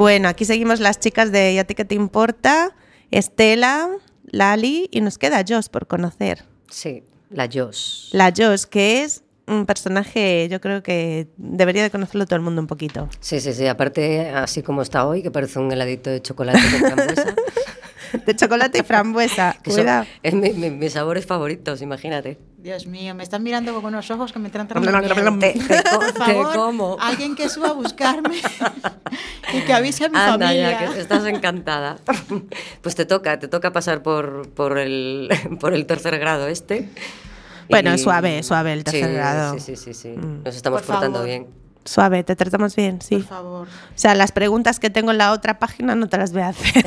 Bueno, aquí seguimos las chicas de ¿Y a ti qué te importa? Estela, Lali y nos queda Jos por conocer. Sí, la Jos. La Jos, que es un personaje, yo creo que debería de conocerlo todo el mundo un poquito. Sí, aparte, así como está hoy, que parece un heladito de chocolate con frambuesa. De chocolate y frambuesa, Que cuidado. es mis sabores favoritos, imagínate. Dios mío, me están mirando con unos ojos que me están Te Por favor, como. alguien que suba a buscarme y que avise a mi Anda familia. ya, que estás encantada. Pues te toca pasar por el tercer grado este. Bueno, Y- suave el tercer Sí, grado. Sí. Nos estamos Por portando favor. bien. Suave, te tratamos bien, sí. Por favor. O sea, las preguntas que tengo en la otra página no te las voy a hacer.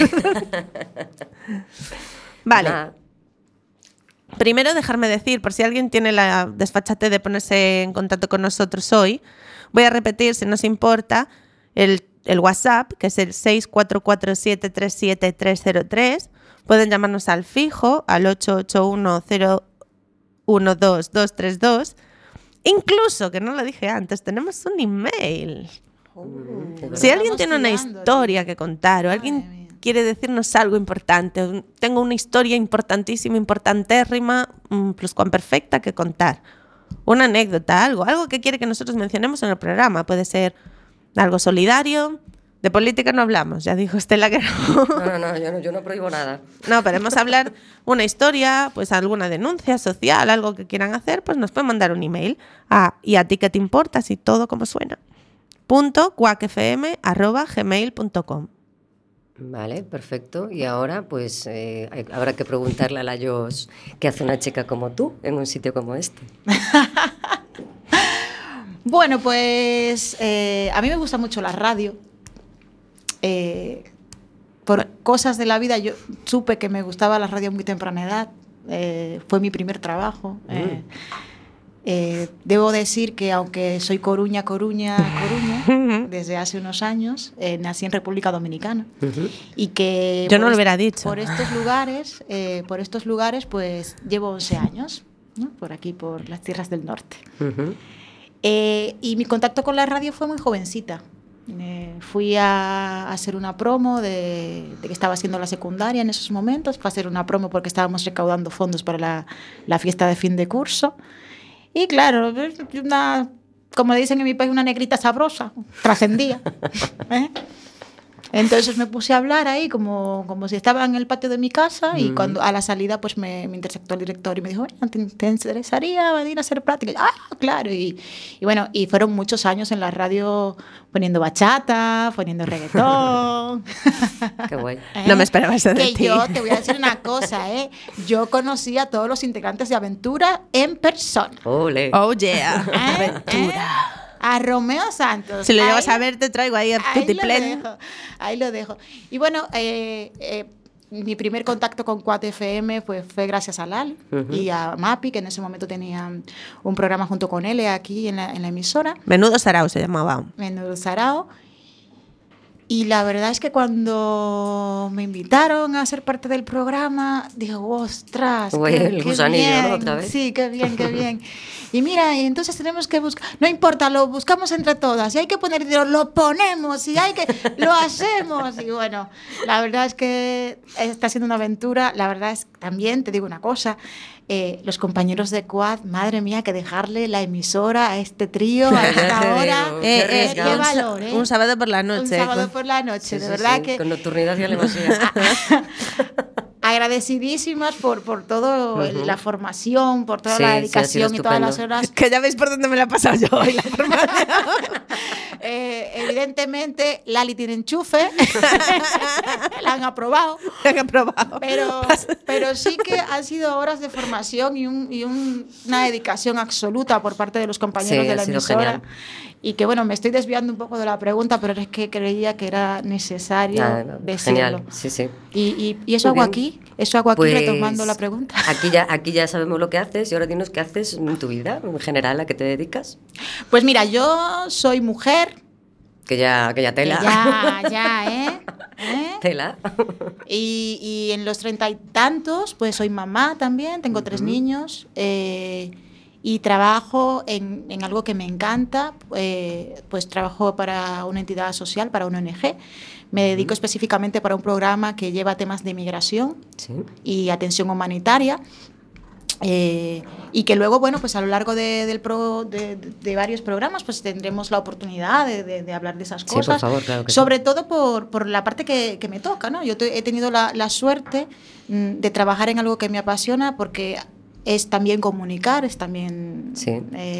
Vale. Nada. Primero, dejarme decir, por si alguien tiene la desfachatez de ponerse en contacto con nosotros hoy, voy a repetir, si nos importa, el WhatsApp, que es el 644737303. Pueden llamarnos al fijo, al 881012232. Incluso, que no lo dije antes, tenemos un email. Si alguien tiene una tirando, historia que contar o Madre alguien mía. quiere decirnos algo importante, tengo una historia importantísima, importantérrima, pluscuamperfecta que contar, una anécdota, algo que quiere que nosotros mencionemos en el programa, puede ser algo solidario, de política no hablamos, ya dijo Estela que no. No, yo no prohíbo nada. No, queremos hablar una historia, pues alguna denuncia social, algo que quieran hacer, pues nos pueden mandar un email a ¿y a ti qué te importa? Así todo como suena. .cuacfm@gmail.com. Vale, perfecto. Y ahora, pues, habrá que preguntarle a la Jos qué hace una chica como tú en un sitio como este. Bueno, pues a mí me gusta mucho la radio. Por cosas de la vida yo supe que me gustaba la radio a muy temprana edad. Fue mi primer trabajo. Debo decir que aunque soy Coruña, desde hace unos años, nací en República Dominicana. Y que Yo no por lo hubiera dicho. Por estos lugares, pues llevo 11 años, ¿no? Por aquí, por las tierras del norte. Y mi contacto con la radio fue muy jovencita. Fui a hacer una promo de que estaba haciendo la secundaria en esos momentos. Fue a hacer una promo porque estábamos recaudando fondos para la fiesta de fin de curso. Y claro, como le dicen en mi país, una negrita sabrosa, trascendía. Entonces me puse a hablar ahí como si estaba en el patio de mi casa y cuando a la salida pues me interceptó el director y me dijo, ¿te interesaría venir a hacer práctica? Y yo, claro. Y bueno, y fueron muchos años en la radio poniendo bachata, poniendo reggaetón. Qué guay. No me esperaba eso de Que ti. yo te voy a decir una cosa, yo conocí a todos los integrantes de Aventura en persona. Ole. Oh, yeah. Aventura. A Romeo Santos. Si lo llevas Ahí- a ver, te traigo ahí a Tutiplén. Ahí lo dejo. Y bueno, mi primer contacto con Cuat FM fue gracias a Lali y a Mapi, que en ese momento tenía un programa junto con él aquí en la emisora, Menudo Sarao se llamaba. Menudo Sarao. Y la verdad es que cuando me invitaron a ser parte del programa, dije, ostras, Güey, el gusanillo, bien. ¿no? Otra vez. Sí, qué bien, qué bien. Y mira, y entonces tenemos que buscar, no importa, lo buscamos entre todas, y hay que poner dinero, lo ponemos, y lo hacemos. Y bueno, la verdad es que está siendo una aventura. La verdad es que también, te digo una cosa, los compañeros de Cuat, madre mía, que dejarle la emisora a este trío a Ya te esta digo, hora. qué Qué arriesgado. valor, Un sábado por la noche. Un sábado por la noche, Sí, de sí, verdad sí, que con nocturnidad y alevosía. agradecidísimas por toda la formación, por toda Sí, la sí, ha dedicación sido y todas las estupendo. horas. Que ya veis por dónde me la he pasado yo hoy la formación. Evidentemente, Lali tiene enchufe, la han aprobado, Han aprobado. pero sí que han sido horas de formación y una dedicación absoluta por parte de los compañeros Sí, de la ha sido emisora. genial. Y que bueno, me estoy desviando un poco de la pregunta, pero es que creía que era necesario decirlo. Genial, sí, sí. ¿Y eso Muy hago bien. aquí? ¿Eso hago aquí Pues, retomando la pregunta? Aquí ya sabemos lo que haces y ahora dinos qué haces en tu vida, en general, a qué te dedicas. Pues mira, yo soy mujer. Que ya tela. ¿Eh? Tela. Y en los 30 y tantos, pues soy mamá también, tengo 3 niños y trabajo en algo que me encanta, pues trabajo para una entidad social, para una ONG. Me dedico específicamente para un programa que lleva temas de migración Sí. y atención humanitaria. Y que luego, bueno, pues a lo largo de varios programas, pues tendremos la oportunidad de hablar de esas Sí, por cosas. favor, claro que sí. Sobre todo por la parte que me toca, ¿no? Yo he tenido la suerte de trabajar en algo que me apasiona, porque es también comunicar, es también... Sí.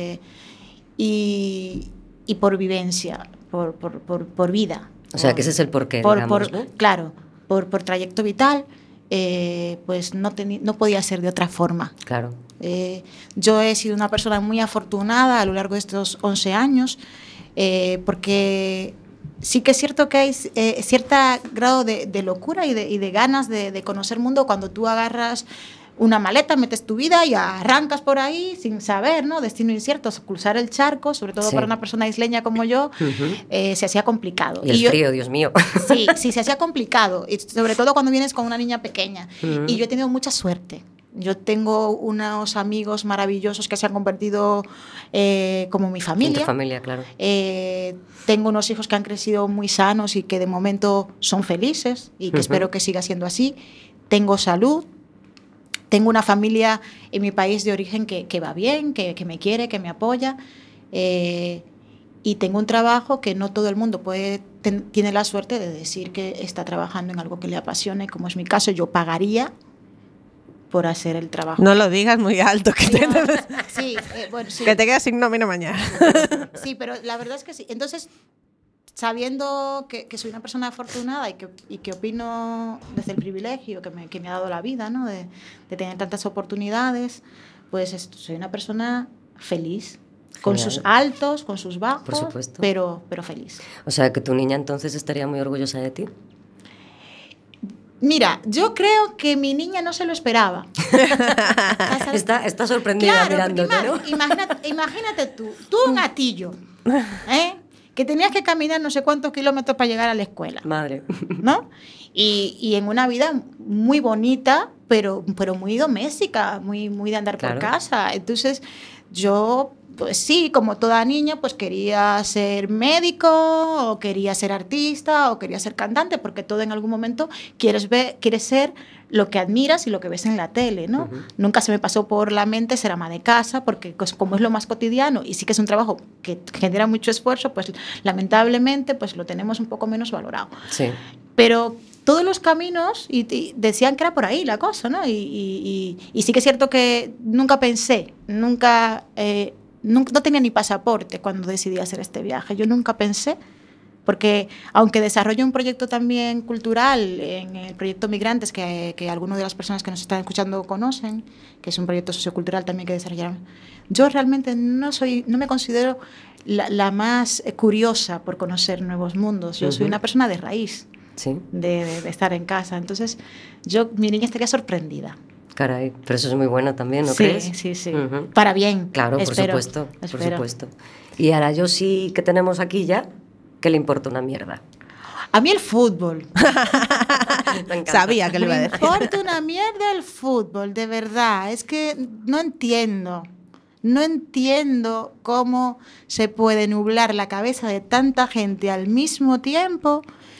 Y por vivencia, por vida. O sea, que ese es el porqué, digamos, ¿no? Claro, por trayecto vital, pues no podía ser de otra forma. Claro. Yo he sido una persona muy afortunada a lo largo de estos 11 años, porque sí que es cierto que hay cierto grado de locura y de ganas de conocer mundo cuando tú agarras una maleta, metes tu vida y arrancas por ahí sin saber, ¿no? Destino incierto, cruzar el charco, sobre todo Sí. para una persona isleña como yo, se hacía complicado. Y el frío, Dios mío. Sí, se hacía complicado, y sobre todo cuando vienes con una niña pequeña. Y yo he tenido mucha suerte. Yo tengo unos amigos maravillosos que se han convertido como mi familia. En tu familia, claro. Tengo unos hijos que han crecido muy sanos y que de momento son felices y que espero que siga siendo así. Tengo salud. Tengo una familia en mi país de origen que va bien, que me quiere, que me apoya. Y tengo un trabajo que no todo el mundo tiene la suerte de decir que está trabajando en algo que le apasione, como es mi caso. Yo pagaría por hacer el trabajo. No lo digas muy alto, que Sí, bueno, sí. que te quedas sin nómina mañana. Sí, pero la verdad es que sí. Entonces, sabiendo que soy una persona afortunada y que opino desde el privilegio que me ha dado la vida, ¿no? de tener tantas oportunidades, pues soy una persona feliz, con Genial. sus altos, con sus bajos, Por supuesto. pero feliz. O sea, que tu niña entonces estaría muy orgullosa de ti. Mira, yo creo que mi niña no se lo esperaba. Está sorprendida mirándote, ¿no? Imagínate tú un gatillo, que tenías que caminar no sé cuántos kilómetros para llegar a la escuela, Madre. ¿no? Y en una vida muy bonita, pero muy doméstica, muy de andar Claro. por casa. Entonces, yo, pues sí, como toda niña, pues quería ser médico, o quería ser artista, o quería ser cantante, porque todo en algún momento quieres ser lo que admiras y lo que ves en la tele, ¿no? Nunca se me pasó por la mente ser ama de casa, porque pues, como es lo más cotidiano y sí que es un trabajo que genera mucho esfuerzo, pues lamentablemente pues lo tenemos un poco menos valorado. Sí. Pero todos los caminos y decían que era por ahí la cosa, ¿no? Y sí que es cierto que nunca pensé, no tenía ni pasaporte cuando decidí hacer este viaje. Yo nunca pensé, porque aunque desarrollo un proyecto también cultural en el proyecto Migrantes, que algunas de las personas que nos están escuchando conocen, que es un proyecto sociocultural también que desarrollaron, yo realmente no me considero la más curiosa por conocer nuevos mundos. Yo soy una persona de raíz. Sí. De estar en casa. Entonces, mi niña estaría sorprendida. Caray, pero eso es muy bueno también, ¿no Sí, crees? sí. Para bien. Claro, espero, por supuesto, por espero. supuesto. Y a la Yosi que tenemos aquí ya, ¿qué le importa una mierda? A mí el fútbol. Me encanta. Sabía que lo iba a Me decir. importa una mierda el fútbol, de verdad. Es que no entiendo cómo se puede nublar la cabeza de tanta gente al mismo tiempo.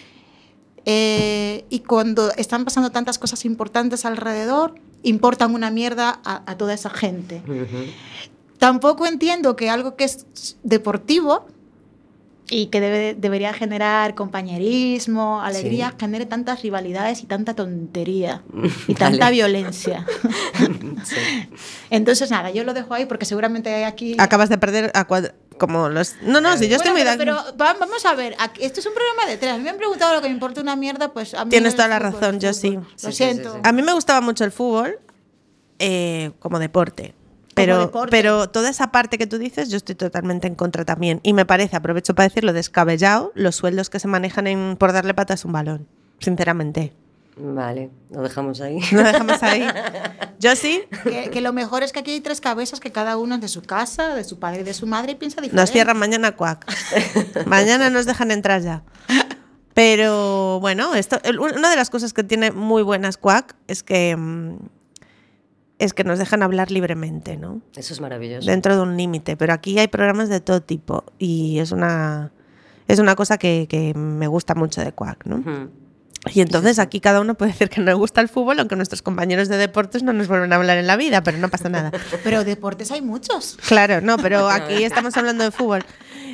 Y cuando están pasando tantas cosas importantes alrededor, importan una mierda a toda esa gente. Tampoco entiendo que algo que es deportivo y que debería generar compañerismo, alegría, genere tantas rivalidades y tanta tontería y tanta violencia. Sí. Entonces, nada, yo lo dejo ahí porque seguramente aquí... Acabas de perder como los... No, si yo estoy muy... pero vamos a ver, esto es un programa de tres. A mí me han preguntado lo que me importa una mierda, pues a mí Tienes el toda la fútbol, razón, yo sí. Lo siento. Sí. A mí me gustaba mucho el fútbol como deporte. Pero toda esa parte que tú dices, yo estoy totalmente en contra también. Y me parece, aprovecho para decirlo, descabellado los sueldos que se manejan por darle patas a un balón. Sinceramente. Vale, lo dejamos ahí. Lo dejamos ahí. Yo sí. Que lo mejor es que aquí hay tres cabezas, que cada uno es de su casa, de su padre y de su madre, y piensa diferente. Nos cierran mañana Cuac. Mañana nos dejan entrar ya. Pero bueno, una de las cosas que tiene muy buenas Cuac es que nos dejan hablar libremente, ¿no? Eso es maravilloso. Dentro de un límite. Pero aquí hay programas de todo tipo y es una es una cosa que me gusta mucho de Quack, ¿no? Mm. Y entonces aquí cada uno puede decir que no le gusta el fútbol, aunque nuestros compañeros de deportes no nos vuelven a hablar en la vida, pero no pasa nada. Pero deportes hay muchos. Claro, no, pero aquí estamos hablando de fútbol.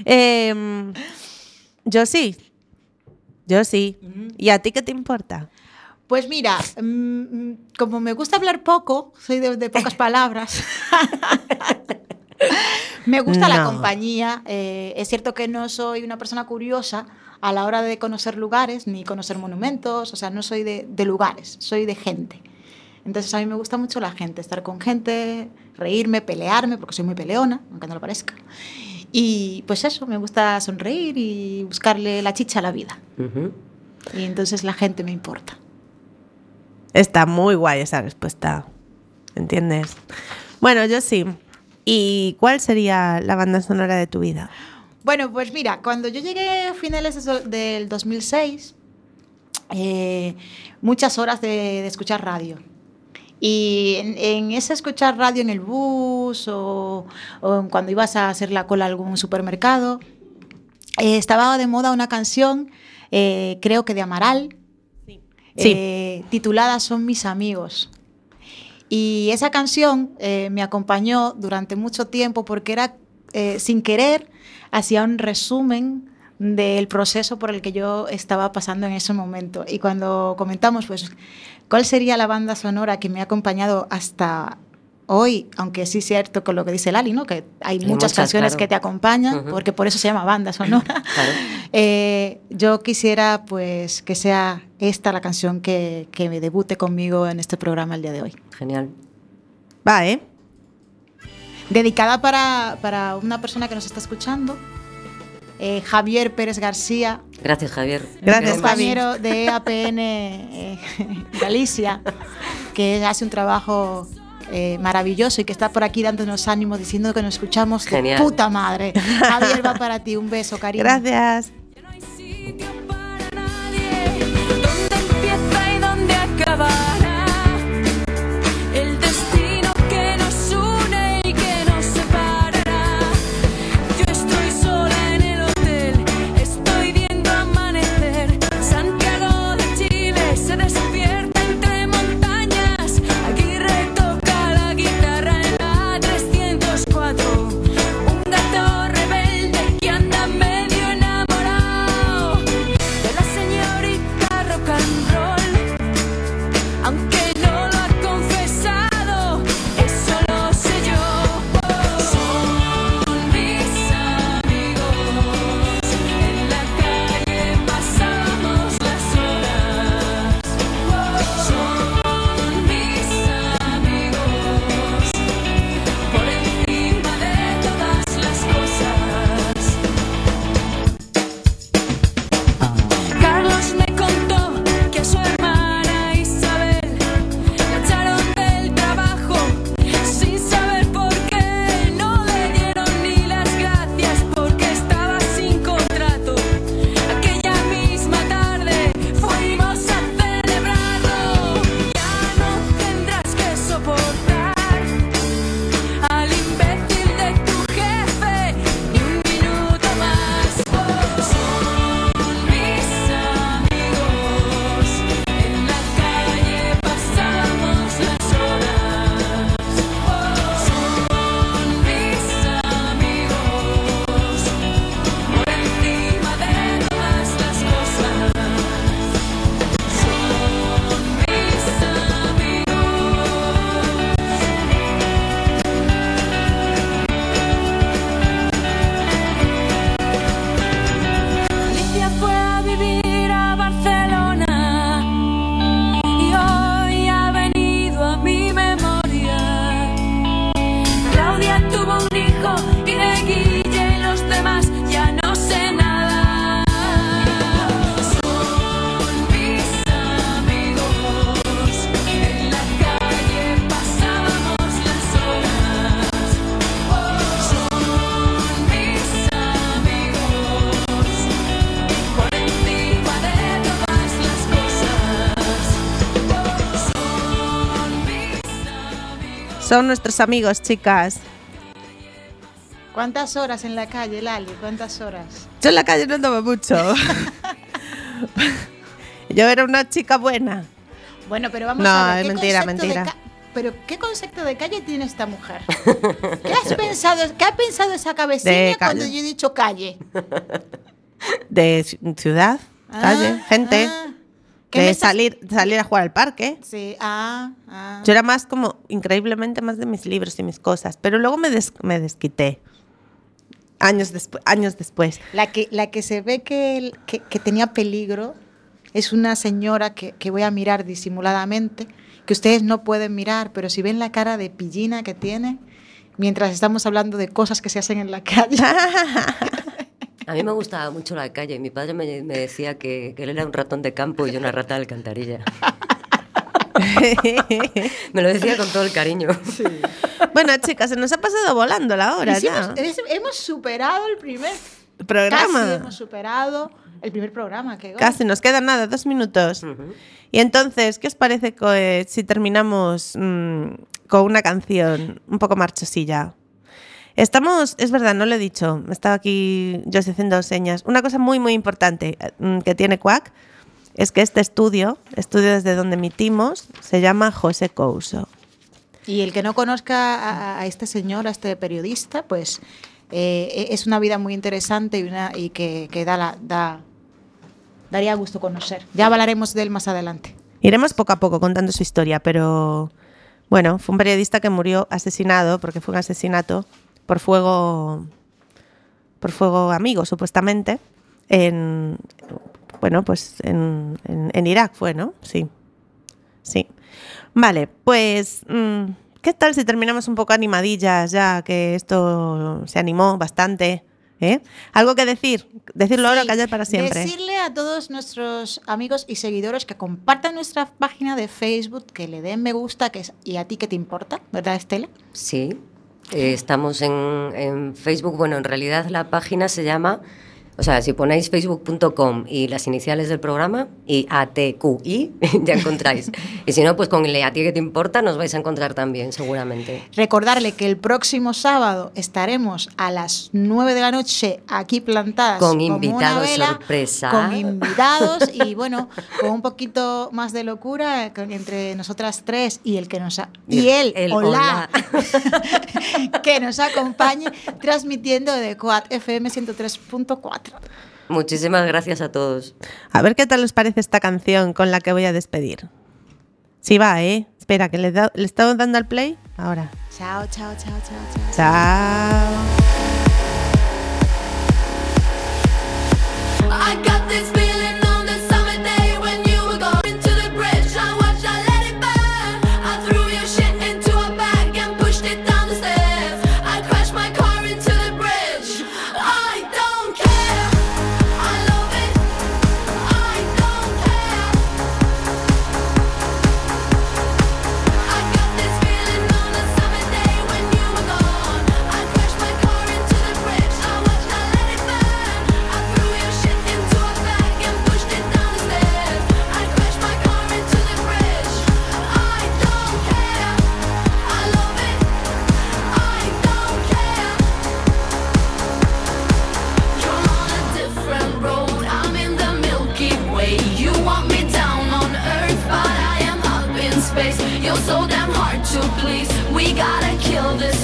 Yo sí. ¿Y a ti qué te importa? Pues mira, como me gusta hablar poco, soy de pocas palabras. Me gusta la compañía. Es cierto que no soy una persona curiosa a la hora de conocer lugares, ni conocer monumentos. O sea, no soy de lugares, soy de gente. Entonces a mí me gusta mucho la gente, estar con gente, reírme, pelearme, porque soy muy peleona, aunque no lo parezca. Y pues eso, me gusta sonreír y buscarle la chicha a la vida. Ujú. Y entonces la gente me importa. Está muy guay esa respuesta, ¿entiendes? Bueno, yo sí. ¿Y cuál sería la banda sonora de tu vida? Bueno, pues mira, cuando yo llegué a finales del 2006, muchas horas de escuchar radio. Y en ese escuchar radio en el bus o cuando ibas a hacer la cola a algún supermercado, estaba de moda una canción, creo que de Amaral, titulada Son mis amigos. Y esa canción me acompañó durante mucho tiempo porque era, sin querer, hacía un resumen del proceso por el que yo estaba pasando en ese momento. Y cuando comentamos, pues, ¿cuál sería la banda sonora que me ha acompañado hasta hoy? Aunque sí es cierto con lo que dice Lali, ¿no? Que hay muchas canciones, claro, que te acompañan, porque por eso se llama banda sonora. Claro. Yo quisiera, pues, que sea esta la canción que me debute conmigo en este programa el día de hoy. Genial. Va, ¿eh? Dedicada para una persona que nos está escuchando, Javier Pérez García. Gracias, Javier. Gracias, compañero de EAPN Galicia, que hace un trabajo maravilloso y que está por aquí dándonos ánimos, diciendo que nos escuchamos. Genial. De puta madre. Javier, va para ti. Un beso, cariño. Gracias. Ya no hay sitio para nadie. ¿Dónde empieza y dónde acabará? El destino que nos une y que nos separará. Yo estoy sola en el hotel, estoy viendo amanecer. Santiago de Chile se despierta entre montañas. Aquí retoca la guitarra en la 304. Un gato rebelde que anda medio enamorado de la señorita rock and roll. Aunque no lo ha confesado, eso lo sé yo. Son mis amigos, en la calle pasamos las horas. Son mis amigos, por encima de todas las cosas. Carlos me contó que a su hermana Isabel la echaron del trabajo sin saber por qué. No le dieron ni las gracias porque estaba sin contrato. Aquella misma tarde fuimos a celebrarlo. Ya no tendrás que soportar al imbécil de tu jefe ni un minuto más. Son mis amigos, en la calle pasamos las horas. Son mis amigos, por encima de todas las cosas. Son mis amigos. Alicia fue a vivir a Barcelona y hoy ha venido a mi memoria. Claudia tuvo un hijo y de Guille y los demás ya no sé nada. Son mis amigos, en la calle pasábamos las horas. Son mis amigos, por encima de todas las cosas. Son mis amigos. Son nuestros amigos, chicas. ¿Cuántas horas en la calle, Lali? ¿Cuántas horas? Yo en la calle no andaba mucho. Yo era una chica buena. Bueno, pero vamos No, a ver. es mentira. Pero ¿qué concepto de calle tiene esta mujer? ¿Qué ha pensado esa cabecilla De cuando calle. yo he dicho calle? De ciudad, calle, gente. ¿Qué me De estás- salir a jugar al parque. Sí, Yo era más como, increíblemente más de mis libros y mis cosas. Pero luego me desquité. Años después. La que se ve que tenía peligro es una señora que voy a mirar disimuladamente, que ustedes no pueden mirar, pero si ven la cara de pillina que tiene, mientras estamos hablando de cosas que se hacen en la calle. A mí me gustaba mucho la calle. Mi padre me decía que él era un ratón de campo y yo una rata de alcantarilla. Me lo decía con todo el cariño. Bueno, chicas, se nos ha pasado volando la hora ya. Hemos superado el primer Programa. Casi hemos superado el primer programa. Casi, nos quedan nada, 2 minutos. Y entonces, ¿qué os parece si terminamos con una canción un poco marchosilla? Estamos, es verdad, no lo he dicho, estaba aquí yo haciendo señas. Una cosa muy, muy importante que tiene Quack es que este estudio desde donde emitimos, se llama José Couso. Y el que no conozca a este señor, a este periodista, pues es una vida muy interesante y que daría gusto conocer. Ya hablaremos de él más adelante. Iremos poco a poco contando su historia, pero bueno, fue un periodista que murió asesinado, porque fue un asesinato por fuego amigo, supuestamente, en Irak fue, ¿no? Sí. Vale, pues ¿qué tal si terminamos un poco animadillas ya que esto se animó bastante? ¿Algo que decirlo ahora o callar para siempre? Decirle a todos nuestros amigos y seguidores que compartan nuestra página de Facebook, que le den me gusta, y a ti qué te importa, ¿verdad, Estela? Sí, estamos en Facebook. Bueno, en realidad la página se llama... O sea, si ponéis facebook.com y las iniciales del programa, y ATQI, ya encontráis. Y si no, pues con el a ti que te importa nos vais a encontrar también, seguramente. Recordarle que el próximo sábado estaremos a las 9 de la noche aquí plantadas con como invitados una vela, sorpresa. con invitados y bueno, con un poquito más de locura entre nosotras tres y el que nos hola. Que nos acompañe transmitiendo de Quack FM 103.4. Muchísimas gracias a todos. A ver qué tal os parece esta canción con la que voy a despedir. Sí va, Espera, que le estamos dando al play. Ahora. Chao. Chao. I got this feeling on the summer day when you were going to the bridge. I watched, I let it burn. I threw your shit into a bag and pushed it down the stairs. I crashed my car into the bridge. I don't care. I love it. I don't care. I got this feeling on the summer day when you were gone. I crashed my car into the bridge. I watched, I let it burn. I threw your shit into a bag and pushed it down the stairs. I crashed my car into the bridge. I don't care. I love it. I don't care. You're on a different road. I'm in the Milky Way. You want me down on Earth, but I am up in space. You're so damn hard to please. We gotta kill this